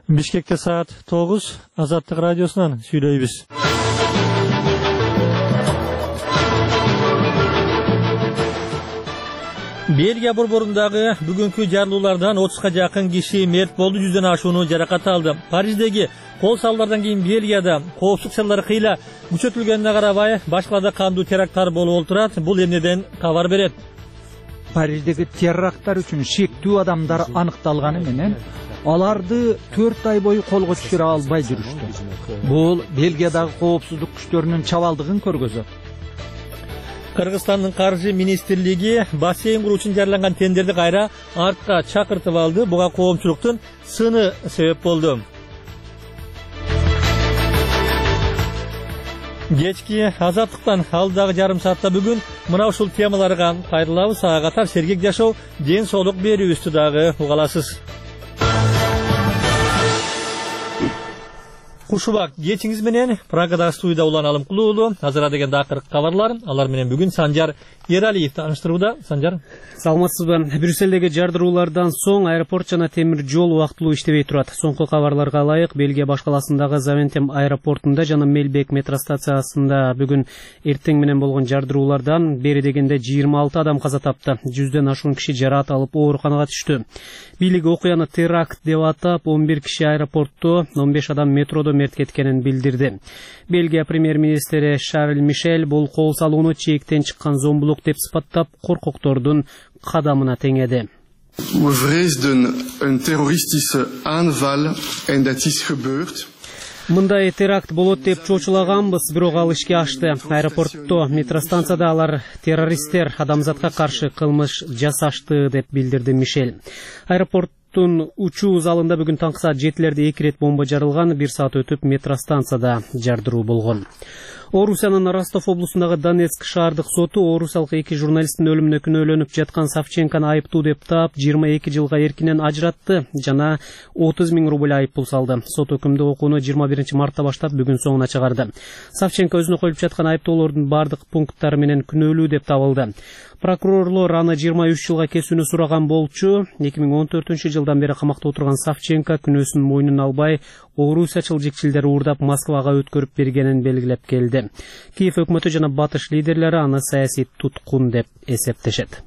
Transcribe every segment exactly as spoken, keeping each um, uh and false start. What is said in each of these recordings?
Бишкекте саат тогуз, Азаттык радиосунан сүйлөйбүз. Бельгия борборундагы бүгүнкү жарылуулардан отузга жакын киши мерт болду, жүздөн ашууну жаракат алды. Париждеги кол салуулардан кийин Бельгияда коопсуздук чаралары кыйла күчөтүлгөнүнө карабай, башкаларда кандуу теракттар болуп отурат. Бул эмнеден кабар берет? Париждеги теракттар үчүн шектүү адамдар аныкталганы менен аларды төрт ай бою колго түшүрө албай жүрүштү. Бул Бельгиядагы коопсуздук күчтөрүнүн чабалдыгын көргөзөт. Кыргызстандын каржы министрлиги бассейн куруу үчүн жарыяланган тендерди кайра артка чакыртып алды. Буга коомчулуктун сыны себеп болду. Кечки Азаттыктан алдагы жарым саатта бүгүн мына ушул темаларга кайрылабыз. Ага катар сергек жашоо, ден соолук берүүбүздү дагы уга аласыз. Кушубак кечиңиз менен Прагада студияда Улан Алымкулуулу. Азыр деген дакыркы кабарлар. Алар менен бүгүн Санжар Ералиев тааныштырууда. Санжар, саламатсызбы? Брюссельдеги жардыруулардан соң аэропорт жана темир жол убактылуу иштебей турат. Соңку кабарларга ылайык, Бельгия башкаласындагы Завентем аэропортунда жана Мельбек метро станциясында бүгүн эртең менен болгон жардыруулардан бери дегенде жыйырма алты адам каза тапты. Жүздөн ашуун киши жараат алып ооруканага түштү. Бийлик окуяны теракт деп атап, он бир киши аэропортто, он беш адам метродо мерт кеткенин билдирди. Бельгия премьер-министри Шарль Мишель бул кол салууну чектен чыккан зомбулук деп сыпаттап, коркоктордун кадамына теңеди. We vreesden een terroristische aanval en dat is gebeurd. Мындай теракт болот деп чочулаганбыз, бирок ал ишке ашты. Аэропортто, метростанцияда алар террористтер адамзатка каршы кылмыш жасашты деп билдирди Мишель. Аэропорттун учуу залында бүгүн таңкы саат жетилерде эки рет бомба жарылган, бир саат өтүп метростанцияда жардыруу болгон. Орусиянын Ростов облусундагы Донецк шаардык соту орусиялык эки журналисттин өлүмүнө күнөөлөнүп жаткан Савченкону айыптуу деп таап, жыйырма эки жылга эркинен ажыратты жана отуз миң рубль айыппул салды. Сот өкүмдү окууну жыйырма биринчи мартта баштап бүгүн соңуна чыгарды. Савченко өзүнө коюлуп жаткан айыптоолордун бардык пункттары менен күнөөлүү деп табылды. Прокурорлор аны жыйырма үч жылга кесүүнү сураган болчу. эки миң он төртүнчү жылдан бери камакта отурган Савченко күнөөсүн мойнуна албай, орусиячыл жекчилдер уурдап Москвага өткөрүп бергенин белгилеп келди. Киев өкмөтү жана батыш лидерлери аны саясий туткун деп эсептешет.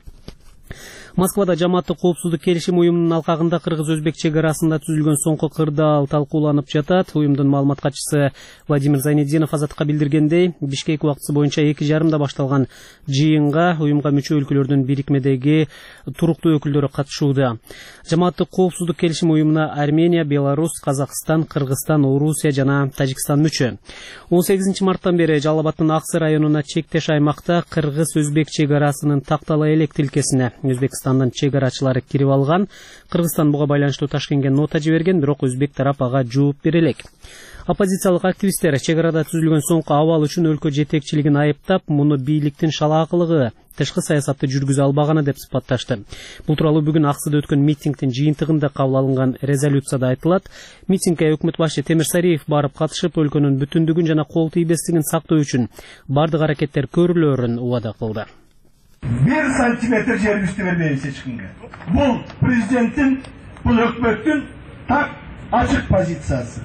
Москвада жамааттык коопсуздук келишим уюмунун алкагында кыргыз-өзбек чек арасында түзүлгөн соңку кырдаал талкууланып жатат. Уюмдун маалымат катчысы Владимир Зайнеддинов Азаттыкка билдиргендей, Бишкек убактысы боюнча эки жарымда башталган жыйынга уюмга мүчө өлкөлөрдүн бирикмедеги туруктуу өкүлдөрү катышууда. Жамааттык коопсуздук келишим уюмуна Армения, Беларусь, Казакстан, Кыргызстан, Орусия жана Тажикстан мүчө. он сегизинчи марттан бери Жалал Абадтын Аксы районуна чектеш аймакта кыргыз-өзбек чек арасынын Тактала элек тилкесине Өзбекстандын чек арачылары кирип алган. Кыргызстан буга байланыштуу Ташкентке нота жиберген, бирок өзбек тарап ага жооп бере элек. Оппозициялык активисттер чек арада түзүлгөн соңку абал үчүн өлкө жетекчилигин айыптап, муну бийликтин шалаакылыгы, тышкы саясатты жүргүзө албаганы деп сыпатташты. Бул тууралуу бүгүн Аксыда өткөн митингдин жыйынтыгында кабыл алынган резолюцияда айтылат. Митингге өкмөт башы Темир Сариев барып катышып, өлкөнүн бүтүндүгүн жана кол тийбестигин сактоо үчүн бардык аракеттер көрүлөөрүн убада кылды. Bir santimetre yer üstü vermeyiz seçkinge. Bu prezidentin, bu hükümetin tak açık pozitsiyası.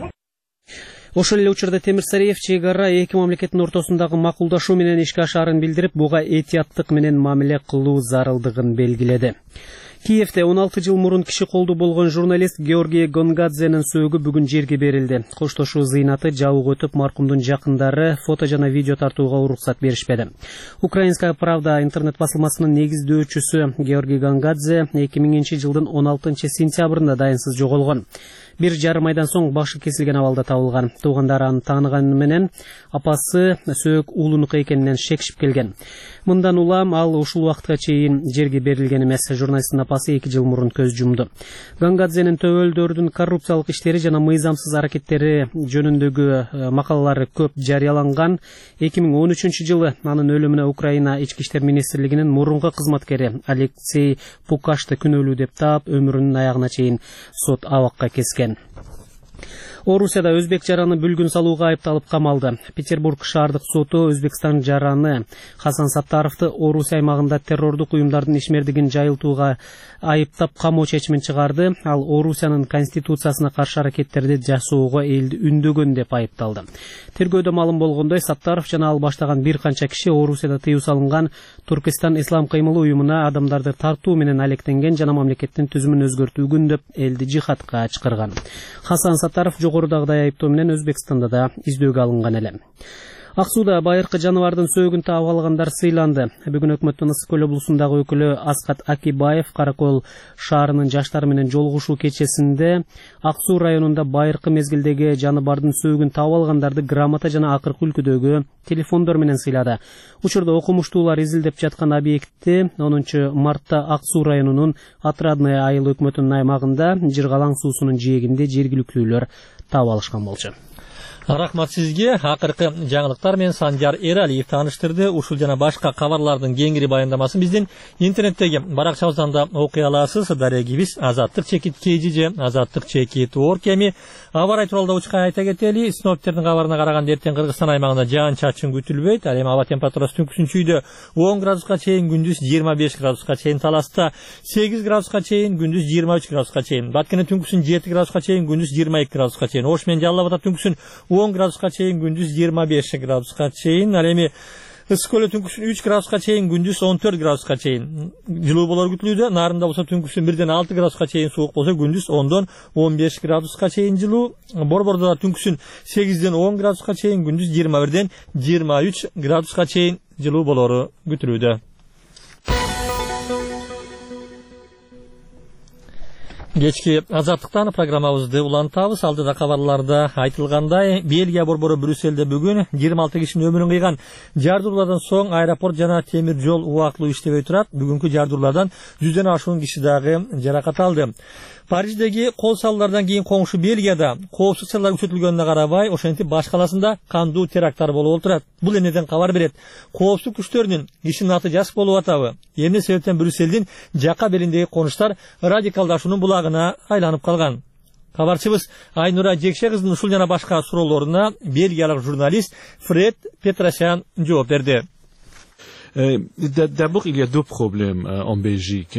Ошол эле учурда Темир Сариев чек ара эки мамлекеттин ортосундагы макулдашуу менен ишке ашаарын билдирип, буга этияттык менен мамиле кылуу зарылдыгын белгиледи. Киевде он алты жыл мурун киши колду болгон журналист Георгий Гонгадзенин сөөгү бүгүн жерге берилди. Коштошуу зыйнаты жабык өтүп, маркумдун жакындары фото жана видео тартууга уруксат беришпеди. Украинская правда интернет басылмасынын негиздөөчүсү Георгий Гонгадзе эки миңинчи жылдын он алтынчы сентябрында дайынсыз жоголгон. Бир жарым айдан соң башы кесилген абалда табылган. Туугандары аны тааныганы менен апасы сөөк уулунуку экенинен шекишип келген. Мындан улам ал ушул убакытка чейин жерге берилген эмес. Журналисттин апасы эки жыл мурун көз жумду. Гонгадзенин төбөлдөрдүн коррупциялык иштери жана мыйзамсыз аракеттери жөнүндөгү макалалары көп жарыяланган. эки миң он үчүнчү жылы анын өлүмүнө Украина ички иштер министрлигинин мурунку кызматкери Алексей Пукашты күнөөлүү деп таап, өмүрүнүн аягына чейин сот абакка кескен. Орусияда өзбек жараны бүлгүн салууга айыпталып камалды. Петербург шаардык соту Өзбекстан жараны Хасан Саттаровду Орусия аймагында террордук уюмдардын ишмердигин жайылтууга айыптап камоо чечимин чыгарды. Ал Орусиянын конституциясына каршы аракеттерди жасоого элди үндөгөн деп айыпталды. Тергөөдө маалым болгондой, Саттаров жана ал баштаган бир канча киши Орусияда тыюу салынган Туркестан ислам кыймылы уюмуна адамдарды тартуу менен алектенген жана мамлекеттин түзүмүн өзгөртүү күндөп элди жихадка чакырган. Хасан Саттаров жогорудагыдай айыптоо менен Өзбекстанда да издөөгө алынган эле. Ак сууда байыркы жаныбардын сөөгүн таап алгандар сыйланды. Бүгүн өкмөттүн Ысык көл облусундагы өкүлү Аскат Акибаев Каракөл шаарынын жаштары менен жолугушуу кечесинде Ак суу районунда байыркы мезгилдеги жаныбардын сөөгүн таап алгандарды грамота жана акыркы үлгүдөгү телефондор менен сыйлады. Учурда окумуштуулар изилдеп жаткан объектти онунчу мартта Ак суу районунун Отрадное айыл өкмөтүнүн аймагында Жыргалаң суусунун жээгинде жергиликтүүлөр таап алышкан болчу. Рахмат сизге. Акыркы жаңылыктар менен Санжар Эралиев тааныштырды. Ушул жана башка кабарлардын кеңири баяндамасын биздин интернеттеги баракчабыздан да окуй аласыз. Дарегибиз азаттык чекит kg же азаттык чекит орг. Эми аба ырайы тууралуу учка айта кетели. Синоптиктердин кабарына караганда эртең Кыргызстан аймагында жаан чачын күтүлбөйт. Ал эми аба температурасы түнкүсүнчүйдө он градуска чейин, күндүз жыйырма беш градуска чейин, Таласта сегиз градуска чейин, күндүз жыйырма үч градуска чейин, Баткенде түнкүсүн жети градуска чейин, күндүз жыйырма эки градуска чейин, Ош менен Жалал Абадда түнкүсүн он градуска чейин, күндүз жыйырма беш градуска чейин. Ал эми Ысык көлдө түнкүсүн үч градуска чейин, күндүз он төрт градуска чейин жылуу болор күтүлүүдө. Нарында болсо түнкүсүн бирден алты градуска чейин суук болсо, күндүз ондон он беш градуска чейин жылуу. Борбордо түнкүсүн сегизден он градуска чейин, күндүз жыйырма бирден жыйырма үч градуска чейин жылуу болору күтүлүүдө. Кечки азаттыктан программабызды улантабыз. Алдыда кабарларда айтылгандай, Бельгия борбору Брюсселде бүгүн жыйырма алты кишинин өмүрүн кыйган жардуулардан соң аэропорт жана темир жол убактылуу иштебей турат. Бүгүнкү жардуулардан жүздөн ашуун киши дагы жаракат алды. Париждеги кол салуулардан кийин коңшу Бельгияда коопсуздук чаралары күчөтүлгөнүнө карабай, ошентип баш каласында кандуу теракттар болуп отурат. Бул эмнеден кабар берет? Коопсуздук күчтөрүнүн кишинин аты жазык болуп атабы? Эмне себептен Брюсселдин жака белиндеги конуштар радикалдашуунун булагына айланып калган? Кабарчыбыз Айнура Жекше кыздын ушул жана башка суроолоруна бельгиялык журналист Фред Петросян жооп берди. D'abord, il y a deux problèmes en Belgique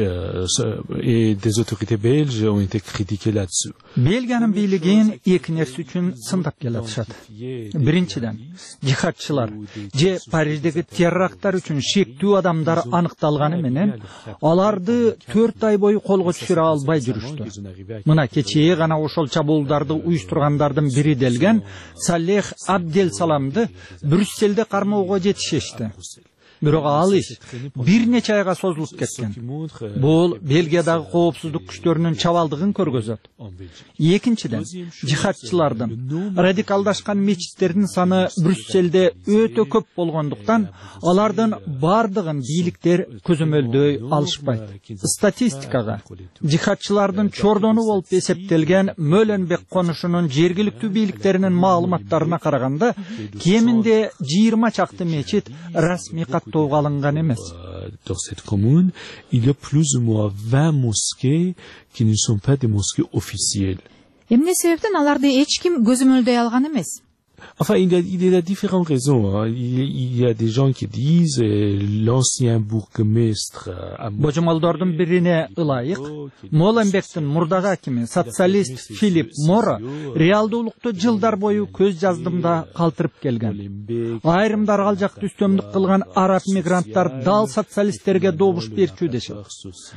et des autorités belges ont été critiquées là-dessus. Belgiyanın biligin эки нерсе үчүн сындап келатышат. Биринчиден, жихадчылар же Париждеги теракттар үчүн шектүү адамдар аныкталганы менен аларды төрт ай бою колго түшүрө албай жүрүштү. Мына кечээ гана ошол чабуулдарды уюштургандардын бири делген Салех Абделсаламды Брюсселде кармоого жетишешти. Бирок ал иш бир нече айга созулуп кеткен. Бул Бельгиядагы коопсуздук күчтөрүнүн чабалдыгын көргөзөт. Экинчиден, жихадчылардын радикалдашкан мечиттердин саны Брюсселде өтө көп болгондуктан, алардын бардыгын бийликтер көзөмөлдөй алышпайт. Статистикага жихадчылардын чордону болуп эсептелген Мөленбек конушунун жергиликтүү бийликтеринин маалыматтарына караганда, кеминде жыйырма чакты мечит расмий каттоого алынган эмес. Dans cette commune, il y a plus ou moins vingt mosquées qui ne sont pas des mosquées officielles. Эмне себептен аларды эч ким көзөмөлдөй алган эмес? Enfin, il y a, il y a différentes raisons. Hein. Il, il y a des gens qui disent euh, l'ancien bourgmestre. Божомолдордун бирине ылайык, Моленбектин мурдагы акими, социалист Филипп Мора, реалдуулукту жылдар бою көз жаздымда калтырып келген. Айрымдар ал жакты үстөмдүк кылган араб мигранттар дал социалисттерге добуш берчү дешет.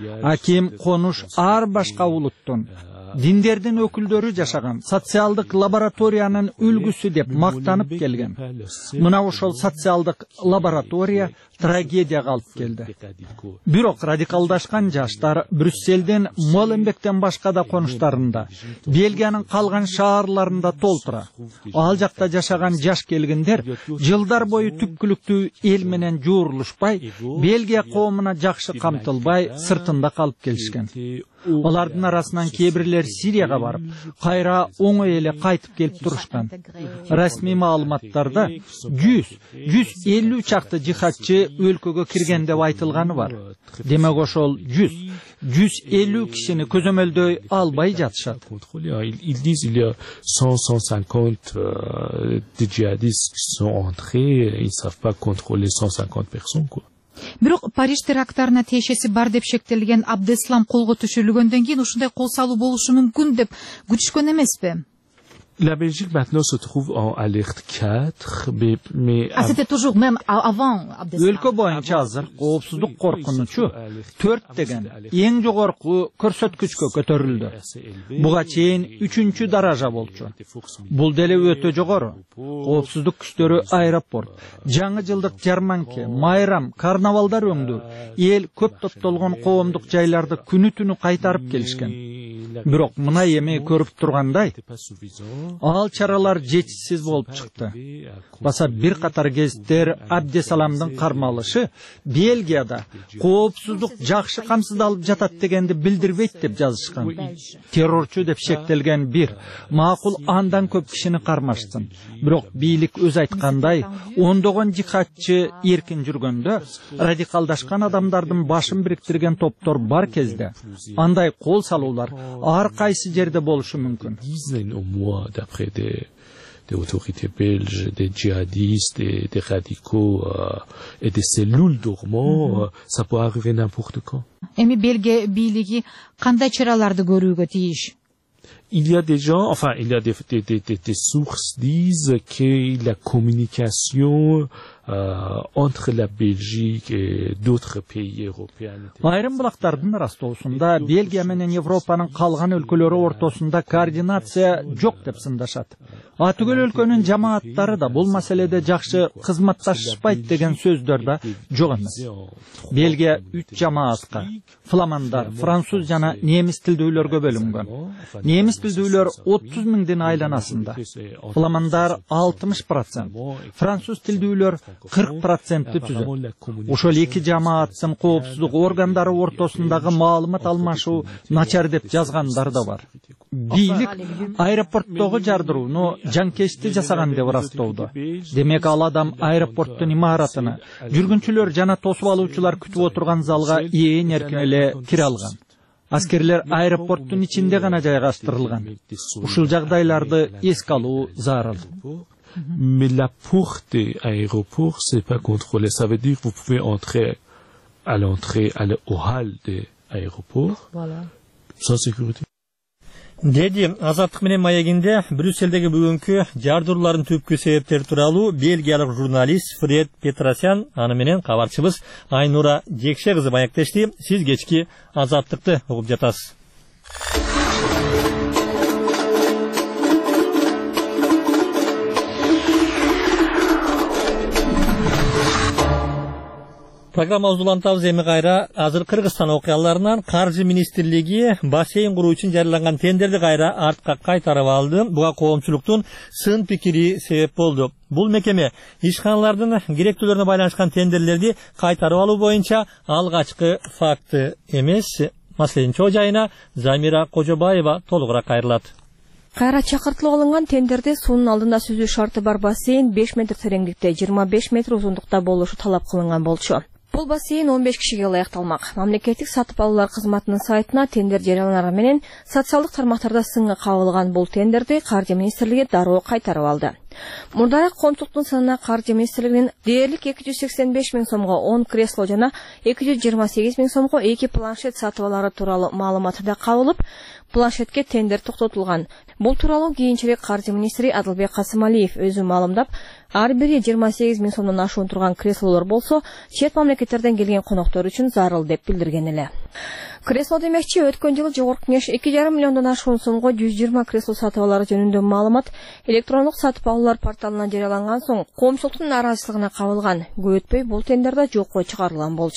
Аким конуш ар башка улуттун диндердин өкүлдөрү жашаган социалдык лабораториянын үлгүсү деп мактанып келген. Мына ошол социалдык лаборатория трагедияга алып келди. Бирок радикалдашкан жаштар Брюсселдин Моленбектен башка да конуштарында, Бельгиянын калган шаарларында толтура. Ал жакта жашаган жаш келгиндер жылдар бою түпкүлүктүү эл менен жуурулушпай, Бельгия коомуна жакшы камтылбай, сыртында калып келишкен. Алардын арасынан кебирлер Сирияга барып, кайра оңой эле кайтып келип турушкан. Расмий маалыматтарда жүз жүз элүү чакты жихадчы өлкөгө кирген деп айтылганы бар. Демек ошол жүз жүз элүү кишини көзөмөлдөй албай жатышат. Ils disent il y a cent, cent cinquante euh, djihadistes qui sont entrés, ils ne savent pas contrôler cent cinquante personnes, quoi. Бирок Париж теракттарына тиешеси бар деп шектелген Абдеслам колго түшүрүлгөндөн кийин ушундай кол салуу болушу мүмкүн деп күтүшкөн эмеспи? La Belgique maintenant se trouve en alerte quatre, mais, mais Ah, c'était toujours même avant Abdeslam. Өлкө боюнча азыр коопсуздук коркунучу төрт деген эң жогорку көрсөткүчкө көтөрүлдү. Буга чейин үчүнчү даража болчу. Бул деле өтө жогору. Коопсуздук күчтөрү аэропорт, жаңы жылдык жарманке, майрам, карнавалдар өңдү. Эл көп топтолгон коомдук жайларды күнү-түнү кайтарып келишкен. Бирок мына эми көрүп тургандай, ал чаралар жетишсиз болуп чыкты. Баса бир катар гезиттер Абдесаламдын кармалышы Бельгияда коопсуздук жакшы камсыздалып жатат дегенди билдирбейт деп жазышкан. Террорчу деп шектелген бир макул андан көп кишини кармаштын. Бирок бийлик өз айткандай, ондогон жихадчы эркин жүргөндө радикалдашкан адамдардын башын бириктирген топтор бар кезде андай кол салуулар ар кайсы жерде болушу мүмкүн. D'après des, des autorités belges, des djihadistes, des, des radicaux euh, et des cellules dormants, mm-hmm. euh, ça peut arriver n'importe quand. Эми Бельгия бийлиги кандай чараларды көрүүгө тийиш? Il y a des gens, enfin, il y a des, des, des, des, des sources disent que la communication euh, entre la Belgique et d'autres pays européens. Айрым булактардын растоосунда Бельгия менен Европанын калган өлкөлөрү ортосунда координация жок деп сындашат. А түгөл өлкөнүн жамааттары да бул маселеде жакшы кызматташпайт деген сөздөр да жок эмес. Бельгия үч жамаатка фламандар, француз жана немис тилдүүлөргө бөлүнгөн. Немис тилдүүлөр отуз миңдин айланасында. Фламандар алтымыш процент, француз тилдүүлөр кырк процентти түзөт. Ошол эки жамааттын коопсуздук органдары ортосундагы маалымат алмашуу начар деп жазгандар да бар. Бийлик аэропорттогу жардырууну жанкечти жасаган деп ырастоодо. Демек ал адам аэропорттун имаратына жүргүнчүлөр жана тосуп алуучулар күтүп отурган залга ээн эркин эле кире алган. Аскерлер аэропорттун ичинде гана жайгаштырылган. Ушул жагдайларды эске алуу зарыл. Mais la porte de l'aéroport, c'est pas contrôlé. Ça veut dire que vous pouvez entrer à l'entrée, à le, au hall de l'aéroport, voilà. Sans sécurité. Деди Азаттык менен маегинде Брюсселдеги бүгүнкү жардыруулардын түпкү себептери тууралуу бельгиялык журналист Фред Петросян аны менен кабарчыбыз Айнура Жекше кызы маектешти. Сиз кечки Азаттыкты угуп жатасыз. Программабызды улантабыз эми кайра азыр Кыргызстан окуяларынан Каржы министрлиги бассейн куруу үчүн жарыяланган тендерди кайра артка кайтарып алды. Буга коомчулуктун сын пикири себеп болду. Бул мекеме ишканалардын керектүүлөрүнө байланышкан тендерлерди кайтарып алуу боюнча алгачкы факты эмес. Маселенин чоо жайына Замира Кожобаева толугураак кайрылат. Кайра чакыртылып алынган тендерде суунун алдында сүзүү шарты бар бассейн беш метр тереңдикте, жыйырма беш метр узундукта болушу талап кылынган болчу. Бул бассейн он беш кишиге ылайыкталмак. Мамлекеттик сатып алуулар кызматынын сайтына тендер жарыяланганы менен социалдык тармактарда сынга кабылган бул тендерди Каржы министрлиги дароо кайтарып алды. Мурдайраак коомчулуктун санына Каржы министрлигинин дээрлик эки жүз сексен беш миң сомго он кресло жана эки жүз жыйырма сегиз миң сомго эки планшет сатып алары тууралуу маалыматы да кабылып, планшетке тендер токтотулган. Бул тууралуу кийинчерээк Каржы министри Адылбек Касымалиев өзү маалымдап, ар бири жыйырма сегиз миң сомдон ашуун турган креслолор болсо, чет мамлекеттерден келген коноктор үчүн зарыл деп билдирген эле. Кресло демекчи өткөн жылы жогорку кеңеш эки жарым миллиондон ашуун сомго жүз жыйырма кресло сатып алары жөнүндө маалымат электрондук сатып алуулар порталына жарыяланган соң коомчулуктун нааразычылыгына кабылган. Көп өтпөй бул тендерде жокко чыгарылган болчу.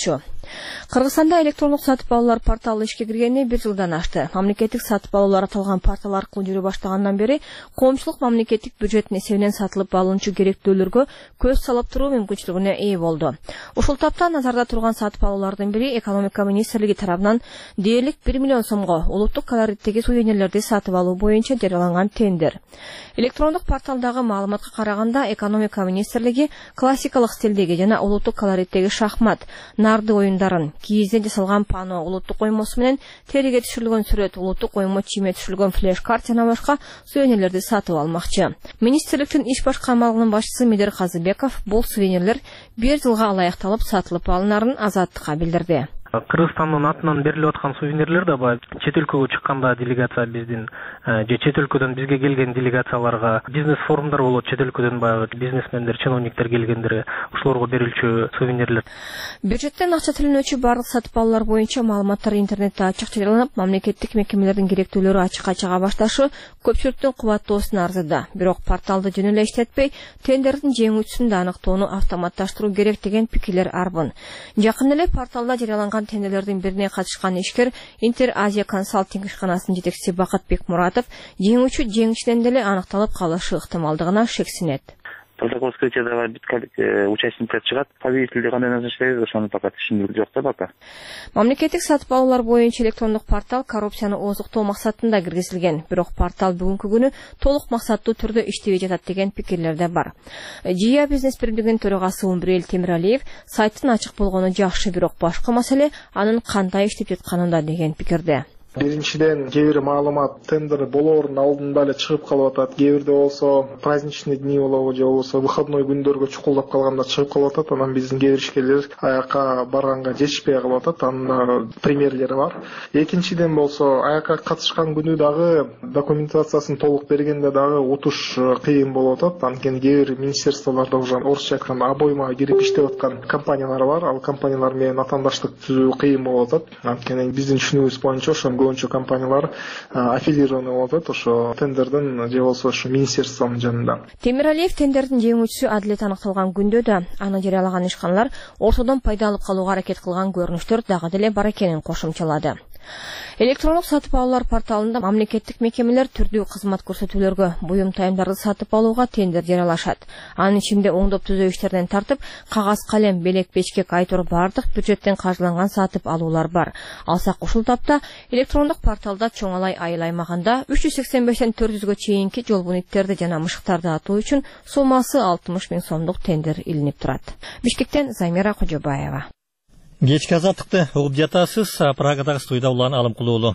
Кыргызстанда электрондук сатып алуулар порталы ишке киргенине бир жылдан ашты. Мамлекеттик сатып алуулар аталган портал аркылуу жүрө баштагандан бери коомчулук мамлекеттик бюджеттин эсебинен сатылып алынчу керектүүлөргө көз салып туруу мүмкүнчүлүгүнө ээ болду. Ушул тапта назарда турган сатып алуулардын бири экономика министрлиги тарабынан дээрлик бир миллион сомго улуттук колориттеги сувенирлерди сатып алуу боюнча жарыяланган тендер. Электрондук порталдагы маалыматка караганда экономика министрлиги классикалык стилдеги жана улуттук колориттеги шахмат, нарды оюндарын, кийизден жасалган пано улуттук коймосу менен териге түшүрүлгөн сүрөт, улуттук коймо чийме түшүрүлгөн флеш-карт жана башка сувенирлерди сатып алмакчы. Министрликтин иш башкармалыгынын башчысы Медер Казыбеков бул сувенирлер бир жылга алаякталып сатылып алынарын Азаттыкка билдирди. Кыргызстандын атынан берилип аткан сувенирлер да баягы чет өлкөгө чыкканда делегация биздин же чет өлкөдөн бизге келген делегацияларга бизнес форумдар болот, чет өлкөдөн баягы бизнесмендер, чиновниктер келгендерге ошолорго берилчү сувенирлер. Бюджеттен акча төлөнүүчү барлык сатып алуулар боюнча маалыматтар интернетте ачык жарыяланып, мамлекеттик мекемелердин керектүүлөрү ачыкка чыга башташы көпчүлүктүн кубаттоосуна арзыды. Бирок порталды жөн эле иштетпей, тендердин жеңүүчүсүн да аныктоону автоматташтыруу керек деген пикирлер арбын. Жакын эле порталда жарыяланган тендерлердин бирине катышкан ишкер Интер Азия консалтинг ишканасынын жетекчиси Бакытбек Муратов жеңүүчү жеңишинен деле аныкталып калышы ыктымалдыгына шексинет. Протокол вскрытияда бар участниктер чыгат, победителди кандай назначтайбыз, ошону пока түшүндүрүк жок да пока. Мамлекеттик сатып алуулар боюнча электрондук портал коррупцияны ооздуктоо максатында киргизилген, бирок портал бүгүнкү күнү толук максаттуу түрдө иштебей жатат деген пикирлер да бар. Жия бизнес биримдигинин төрагасы Умбрел Темиралиев сайттын ачык болгону жакшы, бирок башка маселе анын кандай иштеп жатканында деген пикирде. Биринчиден, кээ бир маалымат тендер болоордун алдында эле чыгып калып атат. Кээ бирде болсо праздничный дни болобу же болбосо выходной күндөргө чукулдап калганда чыгып калып атат. Анан биздин кээ бир ишкерлер аякка барганга жетишпей калып атат. Анын примерлери бар. Экинчиден болсо аякка катышкан күнү дагы документациясын толук бергенде дагы утуш кыйын болуп атат. Анткени кээ бир министерстволордо уже орусча айтканда обойма кирип иштеп аткан компаниялар бар. Ал компаниялар менен атаандаштык түзүү кыйын болуп атат. Анткени биздин түшүнүгүбүз боюнча ошо көбүнчө компаниялар аффилированный болуп атат ошо тендердин же болсо ошо министерствонун жанында. Темиралиев тендердин жеңүүчүсү адилет аныкталган күндө да аны жарыялаган ишканалар ортодон пайда алып калууга аракет кылган көрүнүштөр дагы деле бар экенин кошумчалады. Электрондук сатып алуулар порталында мамлекеттик мекемелер түрдүү кызмат көрсөтүүлөргө, буюм тайымдарды сатып алууга тендер жарыялашат. Анын ичинде оңдоп түзөө иштеринен тартып, кагаз, калем, белек, печкек, айтор бардык бюджеттен каржыланган сатып алуулар бар. Алсак ушул тапта электрондук порталда чоңалай айыл аймагында үч жүз сексен бештен төрт жүзгө чейинки жолбуниттерди жана мышыктарды атуу үчүн сомасы алтымыш миң сомдук тендер илинип турат. Бишкектен Замира Кожобаева. Кечки азаттыкты угуп жатасыз. Прагадагы студияда Улан Алымкулуулу.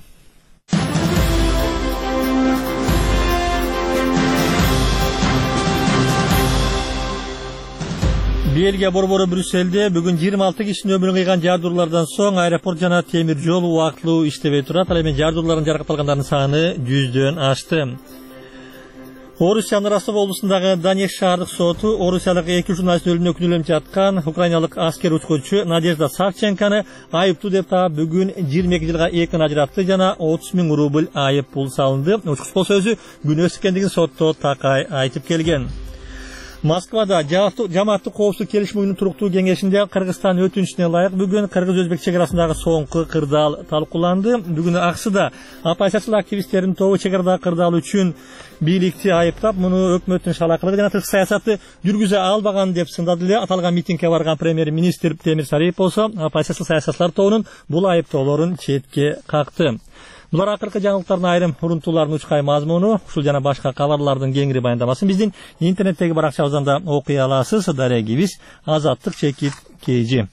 Бельгия борбору Брюсселде бүгүн жыйырма алты кишинин өмүрүн кыйган жардуулардан соң аэропорт жана темир жол убактылуу иштебей турат. Ал эми жардуулардын жаракатталгандардын саны жүздөн ашты. Орусиянын Ростов облусундагы Донецк шаардык соту орусиялык эки журналисттин өлүмүнө күнөөлөнүп жаткан украиналык аскер учкучу Надежда Савченканы айыптуу деп таап бүгүн жыйырма эки жылга эркин ажыратты жана отуз миң рубль айып пул салынды. Учкуч болсо өзү күнөөсүз экендигин сотто такай айтып келген. Москвада жамааттык коопсуздук келишим уюмунун туруктуу кеңешинде Кыргызстан өтүнүчүнө ылайык бүгүн кыргыз-өзбек чек арасындагы соңку кырдаал талкууланды. Бүгүн аксыда оппозициялык активисттердин тобу чек арадагы кырдаал үчүн бийликти айыптап, муну өкмөттүн шалакылыгы жана тышкы саясатты жүргүзө албаган деп сындады эле. Аталган митингге барган премьер-министр Темир Сариев болсо оппозициялык саясатчылар тобунун бул айыптоолорун четке какты. Булар акыркы жаңылыктардын айрым урунтууларынын учкай мазмуну, ушул жана башка кабарлардын кеңири баяндамасын биздин интернеттеги баракчабыздан да окуй аласыз. Дарегибиз Азаттык чекит кейжи.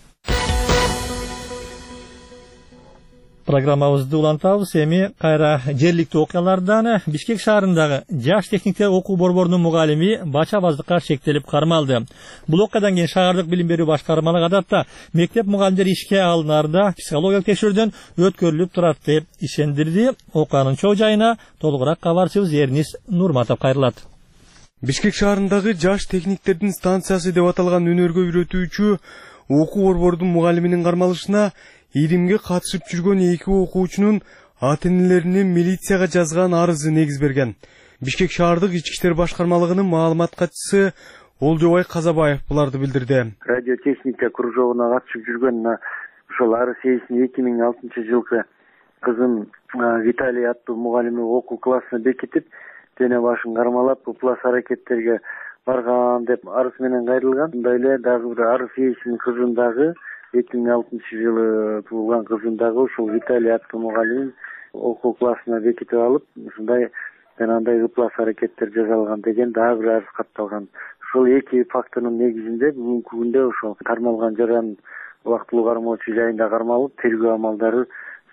Программабызды улантабыз. Эми кайра жергиликтүү окуялардан Бишкек шаарындагы жаш техниктер окуу борборунун мугалими бачабаздыкка шектелип кармалды. Бул окуядан кийин шаардык билим берүү башкармалыгы адатта мектеп мугалимдери ишке алынаарда психологиялык текшерүүдөн өткөрүлүп турат деп ишендирди. Окуянын чоо жайына толугураак кабарчыбыз Эрнис Нурматов кайрылат. Бишкек шаарындагы жаш техниктердин станциясы деп аталган өнөргө үйрөтүүчү окуу борборунун мугалиминин кармалышына иримге катышып жүргөн эки окуучунун ата-энелеринин милицияга жазган арызы негиз берген. Бишкек шаардык ички иштер башкармалыгынын маалымат катчысы Олжобай Казабаев буларды билдирди. Радиотехника кружогуна катышып жүргөн ошол ары сейисин эки миң алтынчы жылкы кызым Виталий аттуу мугалими окуу классына бекитип, дене башын кармалап, ыплас аракеттерге барган деп арыз менен кайрылган. Мындай эле дагы бир арыз ээсинин кызын дагы эки миң алтынчы жылы туулган кызын дагы ушул Виталий аттуу мугалимин окуу классына бекитип алып, ушундай жанагындай ыплас аракеттер жасалган деген дагы бир арыз катталган. Ошол эки фактынын негизинде бүгүнкү күндө ошол кармалган жаран убактылуу кармоочу жайында кармалып, тергөө амалдары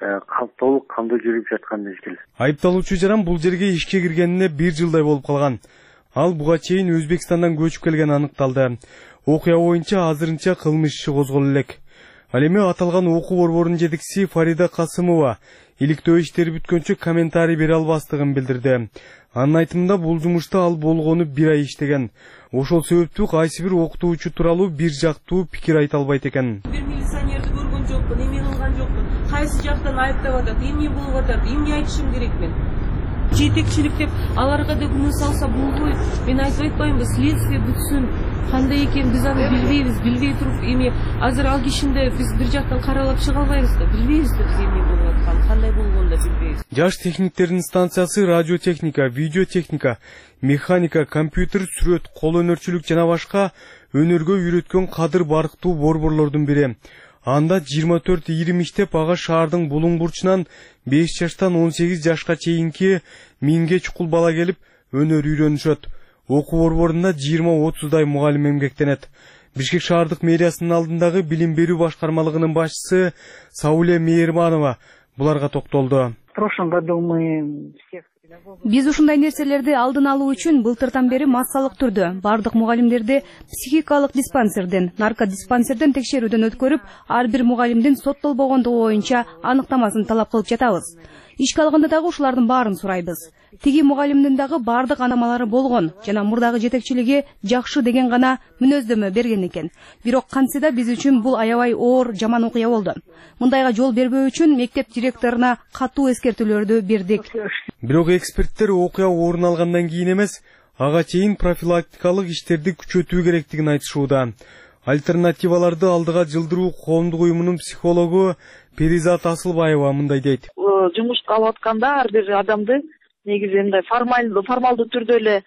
толук кандуу жүрүп жаткан мезгил. Айыпталуучу жаран бул жерге ишке киргенине бир жылдай болуп калган. Ал буга чейин Өзбекстандан көчүп келгени аныкталды. Окуя боюнча азырынча кылмыш иши козголо элек. Ал эми аталган окуу борборунун жетекчиси Фарида Касымова иликтөө иштери бүткөнчө комментарий бере албастыгын билдирди. Анын айтымында бул жумушта ал болгону бир ай иштеген. Ошол себептүү кайсы бир окутуучу тууралуу бир жактуу пикир айта албайт экен. Бир милиционерди көргөн жокмун, эме кылган жокмун. Кайсы жактан айыптап атат, эмне болуп атат, эмне айтышым керек мен? Жетекчилик деп аларга да күнөө салса болбойт. Мен айтып атпаймынбы, следствие бүтсүн. Кандай экен биз аны билбейбиз, билбей туруп эми азыр ал кишинде биз бир жактан каралап чыга албайбыз да, билбейбиз да биз эмне болуп атканын, кандай болгонун да билбейбиз. Жаш техниктердин станциясы радиотехника, видеотехника, механика, компьютер, сүрөт, кол өнөрчүлүк жана башка өнөргө үйрөткөн кадыр барктуу борборлордун бири. Анда жыйырма төрт ийрим иштеп, ага шаардын булуң бурчунан беш жаштан он сегиз жашка чейинки миңге чукул бала келип өнөр үйрөнүшөт. Окуу борборунда жыйырма отуздай мугалим эмгектенет. Бишкек шаардык мэриясынын алдындагы билим берүү башкармалыгынын башчысы Сауле Мейерманова буларга токтолду. В прошлом году мы всех Биз ушундай нерселерди алдын алуу үчүн былтыртан бери массалык түрдө бардык мугалимдерди психикалык диспансерден, наркодиспансерден текшерүүдөн өткөрүп, ар бир мугалимдин соттолбогондугу боюнча аныктамасын талап кылып жатабыз. Ишке алганда дагы ушулардын баарын сурайбыз. Тиги мугалимдин дагы бардык анамалары болгон жана мурдагы жетекчилиги жакшы деген гана мүнөздөмө берген экен. Бирок кантсе да биз үчүн бул аябай оор, жаман окуя болду. Мындайга жол бербөө үчүн мектеп директоруна катуу эскертүүлөрдү бердик. Бирок эксперттер окуя орун алгандан кийин эмес, ага чейин профилактикалык иштерди күчөтүү керектигин айтышууда. Альтернативаларды алдыга жылдыруу коомдук уюмунун психологу Перизат Асылбаева мындай дейт. Жумушка алып атканда ар бир адамды негизи мындай формалдуу формалдуу түрдө эле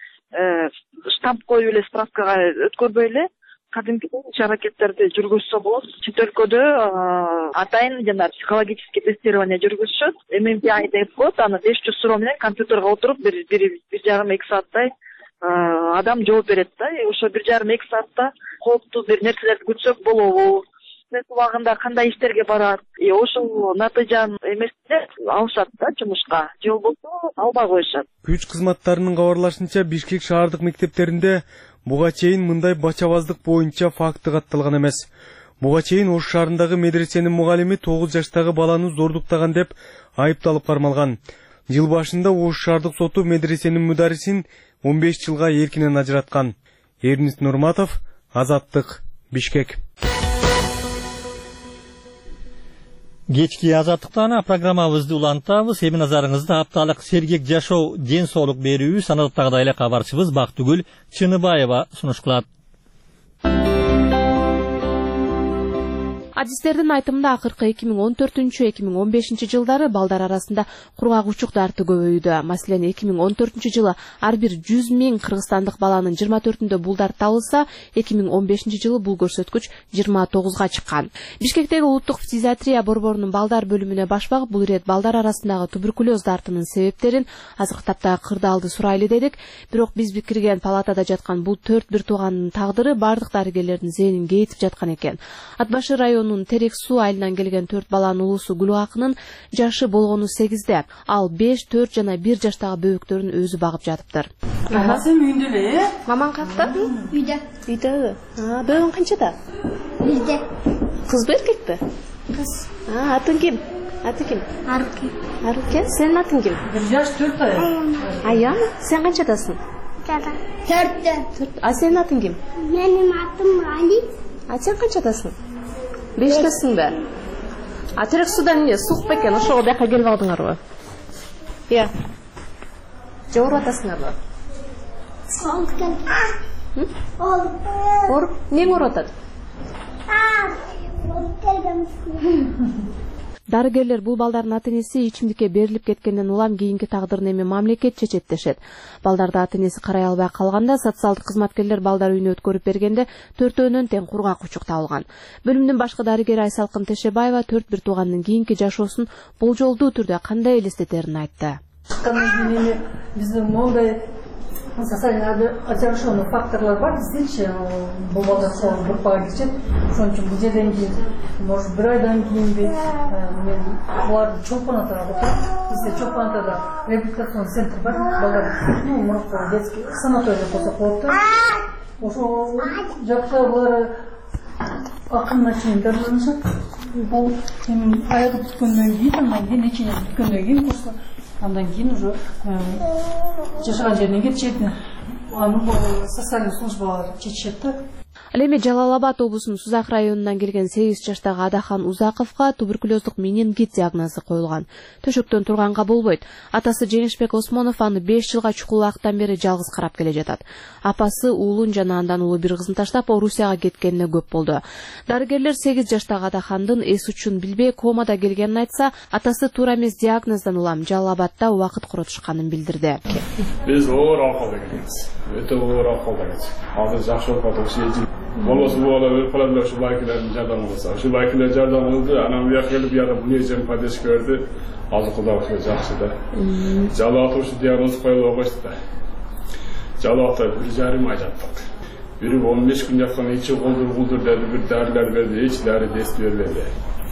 штамп коюп эле справкага өткөрбөй эле кадимки аракеттерди жүргүзсө болот. Чет өлкөдө атайын жана психологический тестирование жүргүзүшөт. эм эм пи ай деп коет, аны беш жүз суроо менен компьютерге отуруп бир бир жарым эки сааттай адам жооп берет да. Ошо бир жарым эки саатта кооптуу бир нерселерди күтсөк болобу? Убагында кандай иштерге барат, ошол натыйжаны эместеп алышат да жумушка. Же болбосо албай коюшат. Күч кызматтарынын кабарлашынча Бишкек шаардык мектептеринде буга чейин мындай бачабаздык боюнча факты катталган эмес. Буга чейин Ош шаарындагы медресенин мугалими тогуз жаштагы баланы зордуктаган деп айыпталып кармалган. Жыл башында Ош шаардык соту медресенин мударисин он беш жылга эркинен ажыраткан. Эрнис Нурматов, Азаттык, Бишкек. Кечки азаттыктан программабызды улантабыз. Эми назарыңызды апталык сергек жашоо, ден соолук берүү санаттагыдай эле кабарчыбыз Бактыгүл Чыныбаева сунуш кылат. Адистердин айтымында акыркы эки миң он төртүнчү эки миң он бешинчи жылдары балдар арасында кургак дарты көбөйдү. Маселен эки миң он төртүнчү жылы ар бир жүз миң кыргызстандык баланын жыйырма төртүндө бул дарт табылса, эки миң он бешинчи жылы бул көрсөткүч жыйырма тогузга чыккан. Бишкектеги улуттук фтизиатрия борборунун балдар бөлүмүнө баш багып бул ирет балдар арасындагы туберкулез дартынын себептерин азыркы тапта кырдаалды сурайлы дедик. Бирок биз кирген палатада жаткан бул төрт бир туугандын тагдыры бардык дарыгерлердин зээнин кейитип жаткан экен. Атбашы районунун Терек суу айылынан келген төрт баланын улусу Гүлгакынын жашы болгону сегизде. Ал беш, төрт жана бир жаштагы бөбөктөрүн өзү багып жатыптыр. Ага, сен үйүндө эле? Мамаң какта? Үйдө. Үйдө. А, бөбөң канчада? Бирде. Кызбы, эркекпи? Кыз. А, атың ким? Аты ким? Арки. Арки. Сенин атың ким? бир жаш төрт ай. Аян, сен канчадасың? Төрттө. Төрт. А сенин атың ким? Менин атым Али. А сен канчадасың? Бештесиң бе? А терек судан эмне сук бекен, ошого бияка келип алдыңарбы? Ия. Же ооруп атасыңарбы? Соолук келди. Ооруп. Ооруп? Эмне ооруп атат? Дарыгерлер бул балдардын ата энеси ичимдикке берилип кеткенден улам кийинки тагдырын эми мамлекет чечет дешет. Балдарды ата энеси карай албай калганда социалдык кызматкерлер балдар үйүнө өткөрүп бергенде төртөөнөн тең кургак учук табылган. Бөлүмдүн башкы дарыгери Айсалкын Тешебаева төрт бир туугандын кийинки жашоосун болжолдуу түрдө кандай элестетерин айтты. Биздин мондай социальный отягченный факторлар бар биздечи, бул балдар сол группага киришет. Ошон үчүн бул жерден кийин, может, бир айдан кийинби мен буларды чолпон атага барып, бизде чолпон атада реабилитационный центр бар, балдар, ну, мурукка детский санаторий болсо болот да. Ошо жакта булар акырына чейин дарыланышат. Бул эми аягы бүткөндөн кийин, андан кийин ичине бүткөндөн кийин курска андан кийин уже жашаган жерине кетишет. Аны социальный службалар чечишет да. Ал эми Жалал Абад облусунун Сузак районунан келген сегиз жаштагы Адахан Узаковго туберкулездук менингит диагнозу коюлган. Төшөктөн турганга болбойт. Атасы Жеңишбек Осмонов аны беш жылга чукул убакыттан бери жалгыз карап келе жатат. Апасы уулун жана андан улуу бир кызын таштап Орусияга кеткенине көп болду. Дарыгерлер сегиз жаштагы Адахандын эс учун билбей комада келгенин айтса, атасы туура эмес диагноздан улам Жалал Абадда убакыт коротушканын билдирди. Биз оор акылда келебиз. Өтө оор акылда келебиз. Азыр жакшы болуп атат. Болосу бала өлүп калат эле ушул байкелердин жардамы болсо. Ушул байкелер жардам кылды, анан бияка келип бияка мунежем поддержка берди. Азыр Кудайга жакшы да. Жалал ушу диагноз коюлуп койду да. Жалалда бир жарым ай жаттык. Бири он беш күн жаткан ичи колдур колдур деди, бир дарылар берди, эч дары дес бербеди.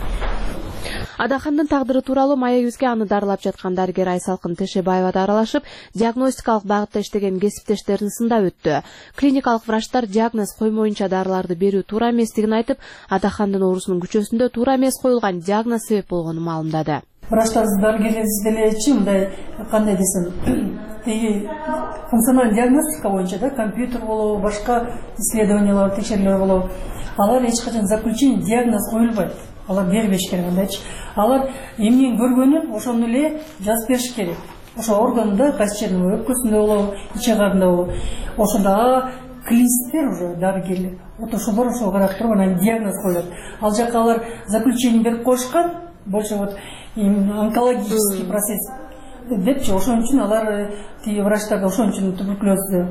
Адахандын тагдыры тууралуу Мая Юзге аны дарылап жаткан дарыгер Айсалкын Тешебаева да аралашып, диагностикалык багытта иштеген кесиптештерин сындап өттү. Клиникалык врачтар диагноз коймоюнча дарыларды берүү туура эместигин айтып, Адахандын оорусунун күчөсүндө туура эмес коюлган диагноз себеп болгонун маалымдады. Врачтар дарыгерлерибиз делечи мындай кандай десем, тиги функциональный диагностика боюнча да компьютер болобу, башка исследованиялар, текшерүүлөр болобу, алар эч качан заключение диагноз коюлбайт. Алар бербеш керек андайчы. Алар эмнени көргөнүн ошону эле жазып бериш керек. Ошо органда кайсы жеринде өпкөсүндө болобу, ичи карында болобу. Ошондо клинистер уже дарыгерлер. Вот ошолор ошого карап туруп анан диагноз коюлат. Ал жака алар заключение берип коюшкан, больше вот онкологический процесс депчи. Ошон үчүн алар тиги врачтар ошон үчүн туберкулезди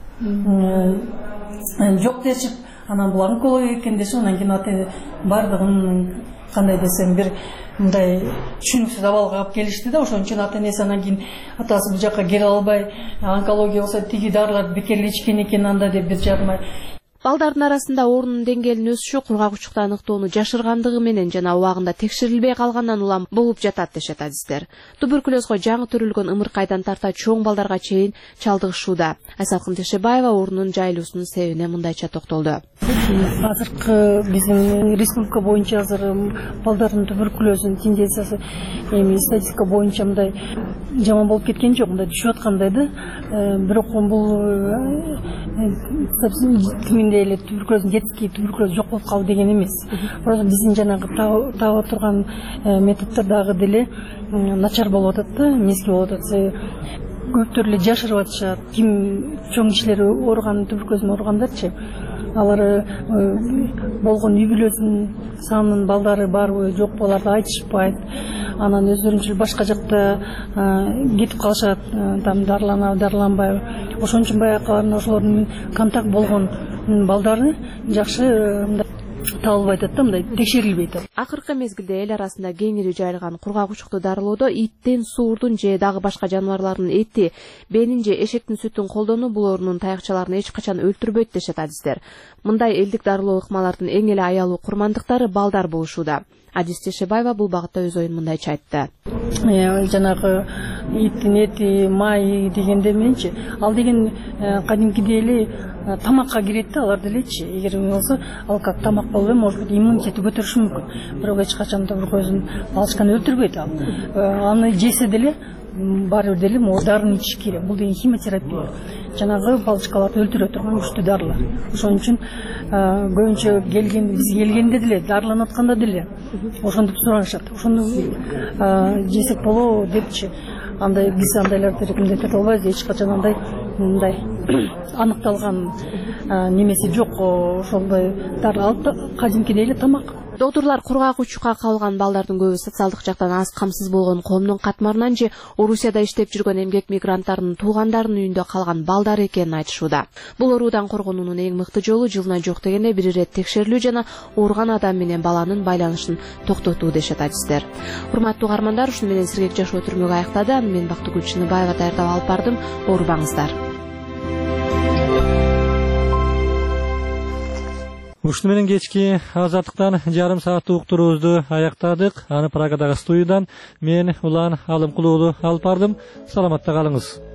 жок дешип, анан бул онкология экен дешип, анан кийин аты бардыгын кандай десем бир мындай түшүнүксүз абалга алып келишти да. Ошон үчүн ата энеси анан кийин атасы бул жака келе албай, онкология болсо тиги дарыларды бекер ичкен экен анда деп бир жарым ай. Балдардын арасында оорунун деңгээлинин өсүшү кургак учукта аныктоону жашыргандыгы менен жана убагында текшерилбей калгандан улам болуп жатат дешет адистер. Туберкулезго жаңы төрөлгөн ымыркайдан тарта чоң балдарга чейин чалдыгышууда. Айсалкын Тешебаева оорунун жайылуусунун себебине мындайча токтолду. Азыркы биздин республика боюнча азыр балдардын туберкулезүнүн тенденциясы эми статистика боюнча мындай жаман болуп кеткен жок, мындай түшүп аткандай да. Бирок бул эле туберкулез, детский туберкулез жок болуп калды деген эмес. Просто биздин жанагы таап турган методдор дагы деле начар болуп атат да, мезгил болуп атат. Көптөр эле жашырып атышат. Ким чоң кишилер ооруган, туберкулезден ооругандарчы, алар болгон үй бүлөсүнүн санынын балдары барбы, жокпу, аларды айтышпайт. Анан өздөрүнчө башка жакта кетип калышат, там дарыланабы, дарыланбайбы. Ошон үчүн баягы ошолордун контакт болгон балдары жакшы табылбай атат да, мындай текшерилбей атат. Акыркы мезгилде эл арасында кеңири жайылган кургак учукту дарылоодо иттин, суурдун же дагы башка жаныбарлардын эти, бенин же эшектин сүтүн колдонуу бул оорунун таякчаларын эч качан өлтүрбөйт дешет адистер. Мындай элдик дарылоо ыкмалардын эң эле аялуу курмандыктары балдар болушууда. Адис Тешебаева бул багытта өз оюн мындайча айтты. Жанагы иттин эти, май дегенде менчи, ал деген кадимкидей эле тамакка кирет да, алар делечи. Эгер болсо, ал как тамак болбой, может быть, иммунитети көтөрүшү мүмкүн. Бирок эч качан туберкулезин балчыканы өлтүрбөйт ал. Аны жесе деле баары бир деле дарын ичиш керек. Бул деген химиотерапия. Жанагы балчыкаларды өлтүрө турган күчтүү дарылар. Ошон үчүн көбүнчө келген, биз келгенде деле, дарыланып атканда деле ошондуп сурашат. Ошону жесек болобу депчи. Андай биз андайларды рекомендация ете албайбыз. Эч качан андай мындай аныкталган немеси жок. Ошондой дарылар кадимкидей эле тамак. Доктурлар кургак учукка калган балдардын көбү социалдык жактан аз камсыз болгон коомдун катмарынан же Орусияда иштеп жүргөн эмгек мигранттарынын туугандарынын үйүндө калган балдар экенин айтышууда. Бул оорудан коргонуунун эң мыкты жолу жылына жок дегенде бир ирет текшерилүү жана ооруган адам менен баланын байланышын токтотуу дешет адистер. Урматтуу угармандар, ушуну менен сиргек жашоо түрмөгү аяктады. Мен Бактыгүл Чыныбаева даярдап алып бардым. Оорубаңыздар. Ушуну менен кечки азаттыктан жарым сааттык уктуруубузду аяктадык. Аны Праgadагы студиядан мен Улан Алымкулуулу алып бардым. Саламатта калыңыз.